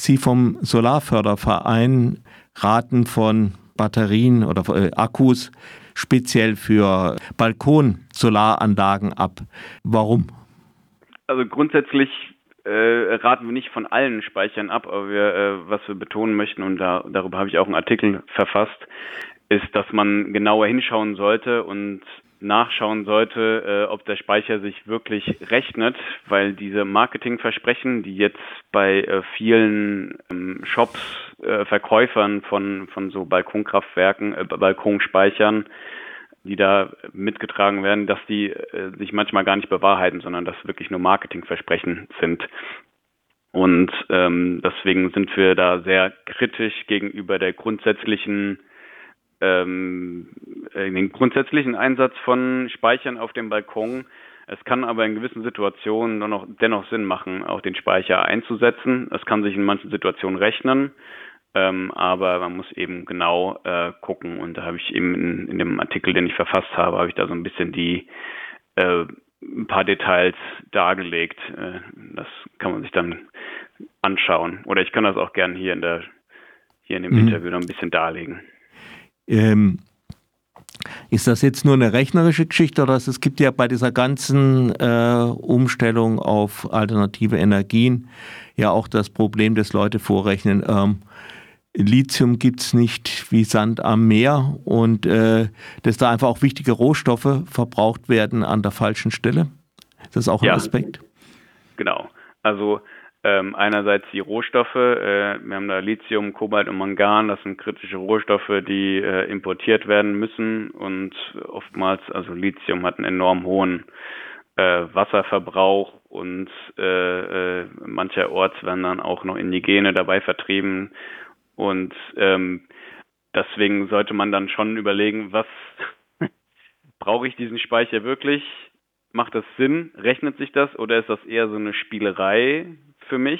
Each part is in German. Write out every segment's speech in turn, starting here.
Sie vom Solarförderverein raten von Batterien oder Akkus speziell für Balkonsolaranlagen ab. Warum? Also grundsätzlich raten wir nicht von allen Speichern ab, aber was wir betonen möchten, und darüber habe ich auch einen Artikel verfasst, ist, dass man genauer hinschauen sollte und nachschauen sollte, ob der Speicher sich wirklich rechnet, weil diese Marketingversprechen, die jetzt bei vielen Shops, Verkäufern von so Balkonkraftwerken, Balkonspeichern, die da mitgetragen werden, dass die sich manchmal gar nicht bewahrheiten, sondern dass wirklich nur Marketingversprechen sind. Und deswegen sind wir da sehr kritisch gegenüber den grundsätzlichen Einsatz von Speichern auf dem Balkon. Es kann aber in gewissen Situationen dennoch Sinn machen, auch den Speicher einzusetzen. Es kann sich in manchen Situationen rechnen, aber man muss eben genau gucken. Und da habe ich eben in dem Artikel, den ich verfasst habe, habe ich da so ein bisschen ein paar Details dargelegt. Das kann man sich dann anschauen. Oder ich kann das auch gerne hier in dem Interview noch ein bisschen darlegen. Ist das jetzt nur eine rechnerische Geschichte oder es gibt ja bei dieser ganzen Umstellung auf alternative Energien ja auch das Problem, dass Leute vorrechnen, Lithium gibt es nicht wie Sand am Meer und dass da einfach auch wichtige Rohstoffe verbraucht werden an der falschen Stelle? Ist das auch ein Aspekt? Genau. Also einerseits die Rohstoffe, wir haben da Lithium, Kobalt und Mangan, das sind kritische Rohstoffe, die importiert werden müssen und oftmals, also Lithium hat einen enorm hohen Wasserverbrauch und mancherorts werden dann auch noch Indigene dabei vertrieben und deswegen sollte man dann schon überlegen, was brauche ich diesen Speicher wirklich? Macht das Sinn? Rechnet sich das oder ist das eher so eine Spielerei für mich?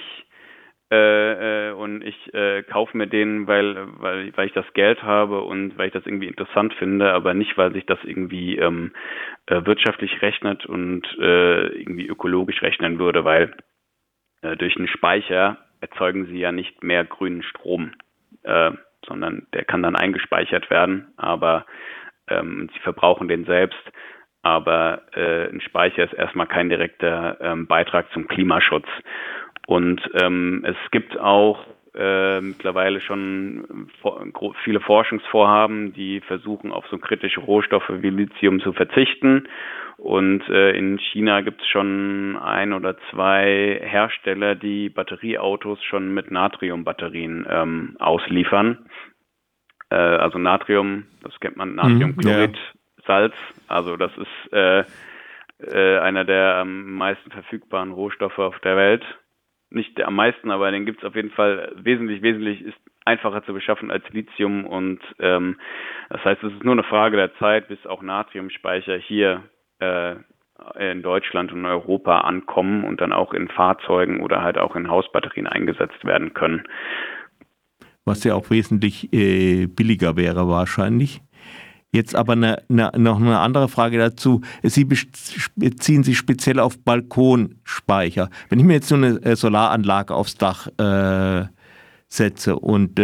Und ich kaufe mir den, weil ich das Geld habe und weil ich das irgendwie interessant finde, aber nicht, weil sich das irgendwie wirtschaftlich rechnet und irgendwie ökologisch rechnen würde, weil durch einen Speicher erzeugen sie ja nicht mehr grünen Strom, sondern der kann dann eingespeichert werden, aber sie verbrauchen den selbst. Aber ein Speicher ist erstmal kein direkter Beitrag zum Klimaschutz. Und es gibt auch mittlerweile schon viele Forschungsvorhaben, die versuchen, auf so kritische Rohstoffe wie Lithium zu verzichten. Und in China gibt es schon 1 oder 2 Hersteller, die Batterieautos schon mit Natriumbatterien ausliefern. Also Natrium, das kennt man, Natriumchlorid. Ja. Salz, also das ist einer der am meisten verfügbaren Rohstoffe auf der Welt. Nicht am meisten, aber den gibt es auf jeden Fall wesentlich ist einfacher zu beschaffen als Lithium und das heißt, es ist nur eine Frage der Zeit, bis auch Natriumspeicher hier in Deutschland und in Europa ankommen und dann auch in Fahrzeugen oder halt auch in Hausbatterien eingesetzt werden können. Was ja auch wesentlich billiger wäre wahrscheinlich. Jetzt aber noch eine andere Frage dazu. Sie beziehen sich speziell auf Balkonspeicher. Wenn ich mir jetzt so eine Solaranlage aufs Dach setze und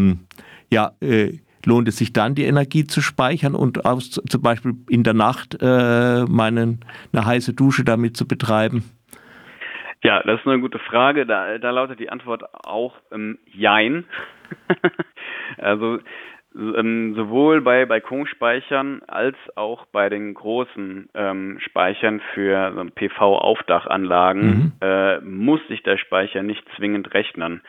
lohnt es sich dann, die Energie zu speichern und zum Beispiel in der Nacht eine heiße Dusche damit zu betreiben? Ja, das ist eine gute Frage. Da lautet die Antwort auch Jein. Also sowohl bei Balkonspeichern als auch bei den großen Speichern für so PV-Aufdachanlagen muss sich der Speicher nicht zwingend rechnen.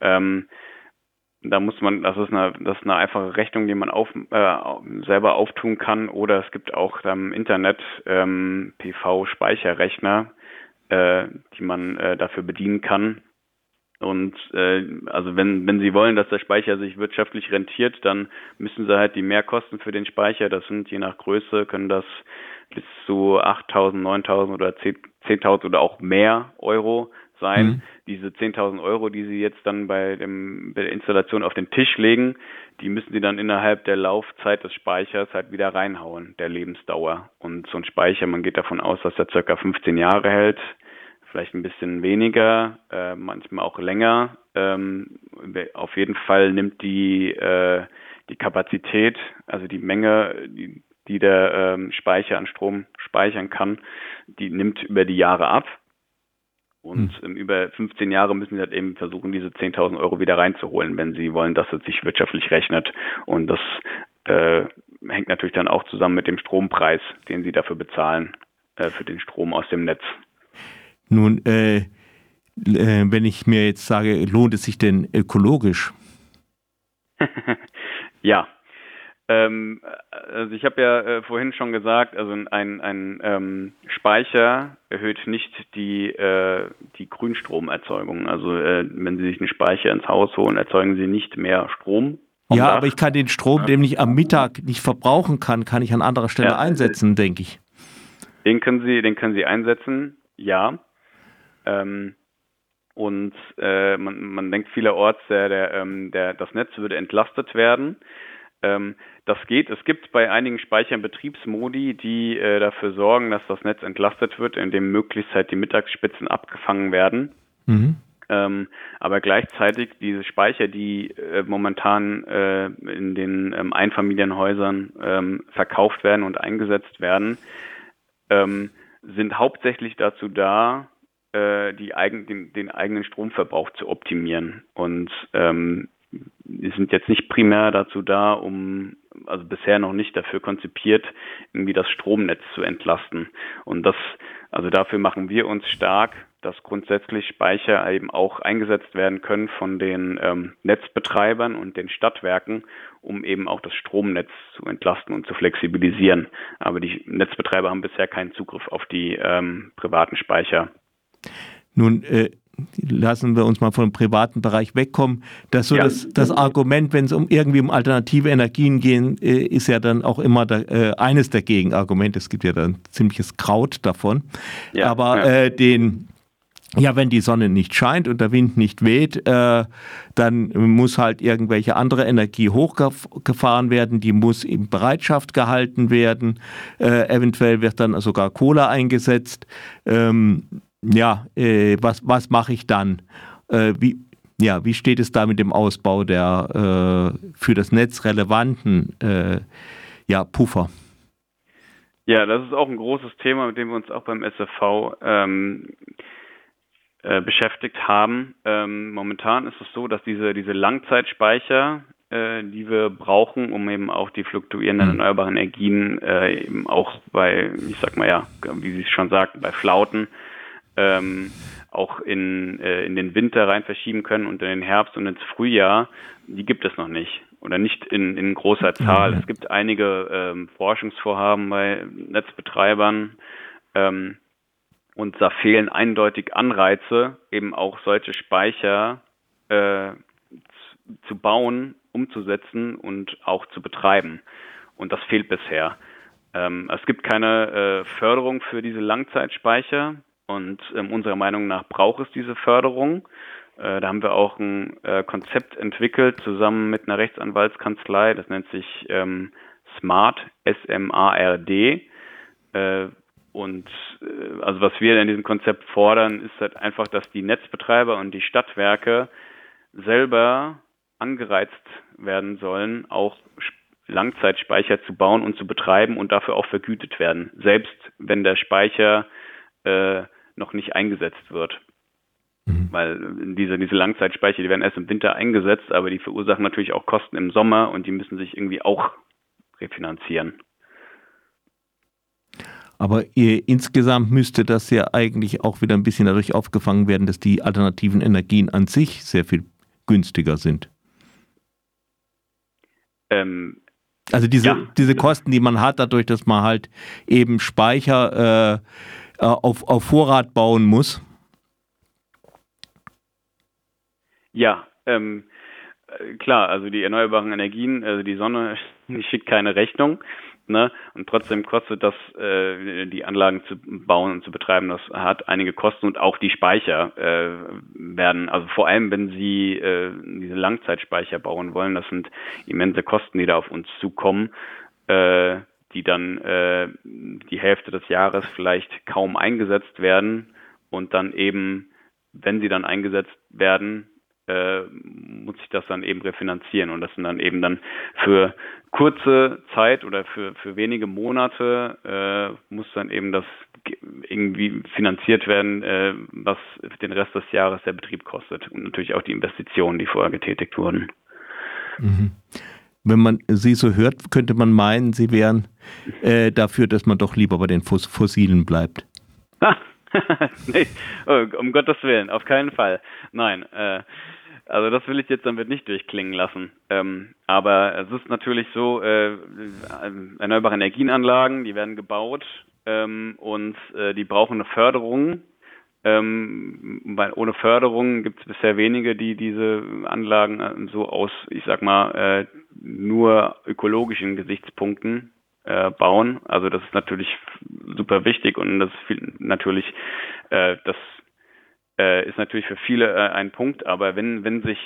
Da muss man, das ist eine einfache Rechnung, die man selber auftun kann, oder es gibt auch im Internet PV-Speicherrechner, die man dafür bedienen kann. Und also wenn Sie wollen, dass der Speicher sich wirtschaftlich rentiert, dann müssen Sie halt die Mehrkosten für den Speicher, das sind je nach Größe, können das bis zu 8.000, 9.000 oder 10.000 oder auch mehr Euro sein. Diese 10.000 Euro, die Sie jetzt dann bei der Installation auf den Tisch legen, die müssen Sie dann innerhalb der Laufzeit des Speichers halt wieder reinhauen, der Lebensdauer. Und so ein Speicher, man geht davon aus, dass er ca. 15 Jahre hält. vielleicht ein bisschen weniger, manchmal auch länger. Auf jeden Fall nimmt die Kapazität, also die Menge, die der Speicher an Strom speichern kann, die nimmt über die Jahre ab. Und über 15 Jahre müssen sie halt eben versuchen, diese 10.000 Euro wieder reinzuholen, wenn sie wollen, dass es sich wirtschaftlich rechnet. Und das hängt natürlich dann auch zusammen mit dem Strompreis, den sie dafür bezahlen, für den Strom aus dem Netz. Nun, wenn ich mir jetzt sage, lohnt es sich denn ökologisch? Ja. Also ich habe ja vorhin schon gesagt, also ein Speicher erhöht nicht die Grünstromerzeugung. Also wenn Sie sich einen Speicher ins Haus holen, erzeugen Sie nicht mehr Strom. Ja, aber ich kann den Strom, den ich am Mittag nicht verbrauchen kann ich an anderer Stelle einsetzen, denke ich. Den können Sie einsetzen, ja. Und man denkt vielerorts, das Netz würde entlastet werden. Das geht. Es gibt bei einigen Speichern Betriebsmodi, die dafür sorgen, dass das Netz entlastet wird, indem möglichst halt die Mittagsspitzen abgefangen werden. Aber gleichzeitig diese Speicher, die momentan in den Einfamilienhäusern verkauft werden und eingesetzt werden, sind hauptsächlich dazu da, den eigenen Stromverbrauch zu optimieren. Und die sind jetzt nicht primär dazu da, also bisher noch nicht dafür konzipiert, irgendwie das Stromnetz zu entlasten. Und also dafür machen wir uns stark, dass grundsätzlich Speicher eben auch eingesetzt werden können von den Netzbetreibern und den Stadtwerken, um eben auch das Stromnetz zu entlasten und zu flexibilisieren. Aber die Netzbetreiber haben bisher keinen Zugriff auf die privaten Speicher. Nun, lassen wir uns mal vom privaten Bereich wegkommen. Das Argument, wenn es irgendwie um alternative Energien geht, ist ja dann auch immer eines der Gegenargumente. Es gibt ja dann ziemliches Kraut davon. Ja, aber wenn die Sonne nicht scheint und der Wind nicht weht, dann muss halt irgendwelche andere Energie hochgefahren werden, die muss in Bereitschaft gehalten werden. Eventuell wird dann sogar Kohle eingesetzt. Was mache ich dann? Wie steht es da mit dem Ausbau der für das Netz relevanten Puffer? Ja, das ist auch ein großes Thema, mit dem wir uns auch beim SFV beschäftigt haben. Momentan ist es so, dass diese Langzeitspeicher, die wir brauchen, um eben auch die fluktuierenden erneuerbaren Energien eben auch bei, ich sag mal wie Sie es schon sagten, bei Flauten auch in den Winter rein verschieben können und in den Herbst und ins Frühjahr, die gibt es noch nicht oder nicht in großer Zahl. Es gibt einige Forschungsvorhaben bei Netzbetreibern und da fehlen eindeutig Anreize, eben auch solche Speicher zu bauen, umzusetzen und auch zu betreiben. Und das fehlt bisher. Es gibt keine Förderung für diese Langzeitspeicher. Und unserer Meinung nach braucht es diese Förderung. Da haben wir auch ein Konzept entwickelt, zusammen mit einer Rechtsanwaltskanzlei. Das nennt sich SMART, S-M-A-R-D. Also was wir in diesem Konzept fordern, ist halt einfach, dass die Netzbetreiber und die Stadtwerke selber angereizt werden sollen, auch Langzeitspeicher zu bauen und zu betreiben und dafür auch vergütet werden, selbst wenn der Speicher noch nicht eingesetzt wird. Weil diese Langzeitspeicher, die werden erst im Winter eingesetzt, aber die verursachen natürlich auch Kosten im Sommer und die müssen sich irgendwie auch refinanzieren. Aber insgesamt müsste das ja eigentlich auch wieder ein bisschen dadurch aufgefangen werden, dass die alternativen Energien an sich sehr viel günstiger sind. Also diese Kosten, die man hat, dadurch, dass man halt eben Speicher auf Vorrat bauen muss. Ja, klar, also die erneuerbaren Energien, also die Sonne, die schickt keine Rechnung, ne? Und trotzdem kostet das, die Anlagen zu bauen und zu betreiben, das hat einige Kosten und auch die Speicher werden, also vor allem, wenn Sie diese Langzeitspeicher bauen wollen, das sind immense Kosten, die da auf uns zukommen, die dann die Hälfte des Jahres vielleicht kaum eingesetzt werden und dann eben, wenn sie dann eingesetzt werden, muss ich das dann eben refinanzieren. Und das sind dann eben dann für kurze Zeit oder für wenige Monate muss dann eben das irgendwie finanziert werden, was den Rest des Jahres der Betrieb kostet. Und natürlich auch die Investitionen, die vorher getätigt wurden. Mhm. Wenn man Sie so hört, könnte man meinen, Sie wären dafür, dass man doch lieber bei den Fossilen bleibt. Nee, um Gottes Willen, auf keinen Fall. Nein, also das will ich jetzt damit nicht durchklingen lassen. Aber es ist natürlich so, erneuerbare Energienanlagen, die werden gebaut und die brauchen eine Förderung. Weil ohne Förderung gibt es bisher wenige, die diese Anlagen so aus, ich sag mal, nur ökologischen Gesichtspunkten bauen. Also das ist natürlich super wichtig und das ist natürlich, das ist natürlich für viele ein Punkt, aber wenn sich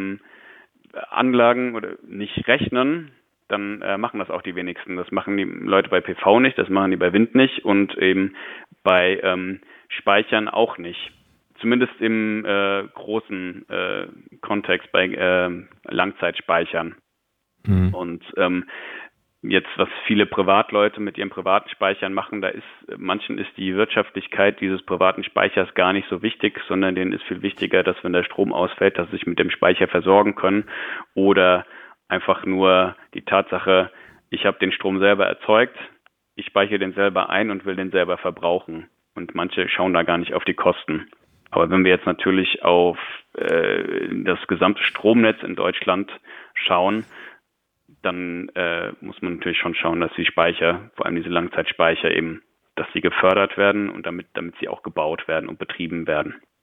Anlagen oder nicht rechnen, dann machen das auch die wenigsten. Das machen die Leute bei PV nicht, das machen die bei Wind nicht und eben bei Speichern auch nicht. Zumindest im großen Kontext bei Langzeitspeichern. Mhm. Und jetzt, was viele Privatleute mit ihren privaten Speichern machen, manchen ist die Wirtschaftlichkeit dieses privaten Speichers gar nicht so wichtig, sondern denen ist viel wichtiger, dass wenn der Strom ausfällt, dass sie sich mit dem Speicher versorgen können oder einfach nur die Tatsache, ich habe den Strom selber erzeugt, ich speichere den selber ein und will den selber verbrauchen. Und manche schauen da gar nicht auf die Kosten. Aber wenn wir jetzt natürlich auf das gesamte Stromnetz in Deutschland schauen, dann muss man natürlich schon schauen, dass die Speicher, vor allem diese Langzeitspeicher eben, dass sie gefördert werden und damit sie auch gebaut werden und betrieben werden.